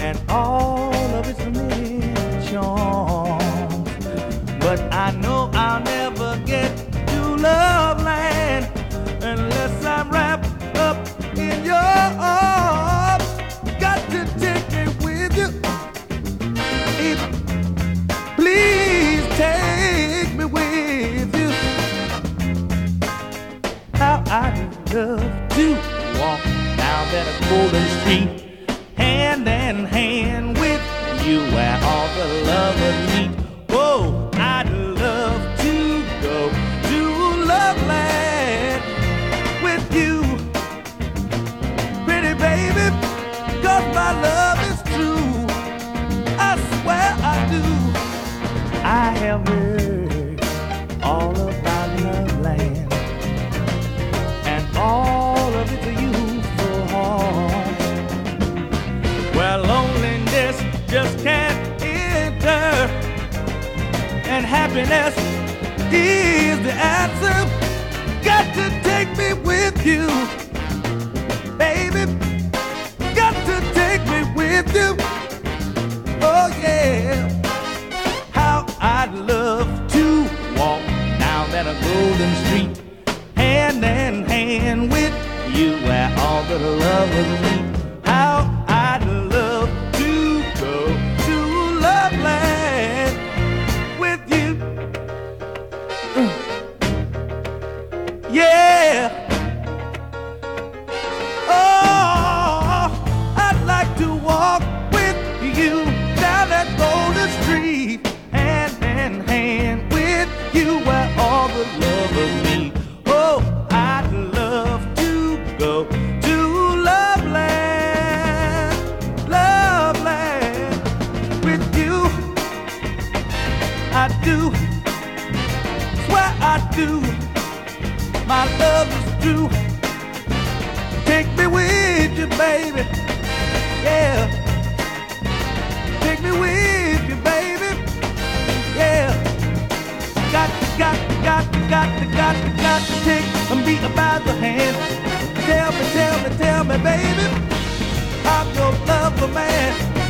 and all of its many charms. But I know I'll never get to Love Land unless I'm wrapped up in your arms. Got to take me with you. Please take me with you. How I'd love to walk down that golden street, hand in hand with you where all the lovers meet. Oh, I'd love to go to Love Land with you, pretty baby, 'cause my love is true. I swear I do. I have heard all about Love Land and all of its useful harm. Well, loneliness just can't enter, and happiness is the answer. Got to take me with you, baby. Got to take me with you. Oh yeah. How I'd love to walk down that golden street, hand in hand with you where all the lovers meet. How I'd love to go to Love Land with you. Yeah. Oh, I'd like to walk with you down that golden street, hand in hand with you where all the lovers meet. Oh, I'd love to go to Love Land with you. I do, swear I do. My love is true. Take me with you, baby. Yeah. Take me with you, baby. Yeah. Got to take me by the hand. Tell me, baby, I'm your lover man.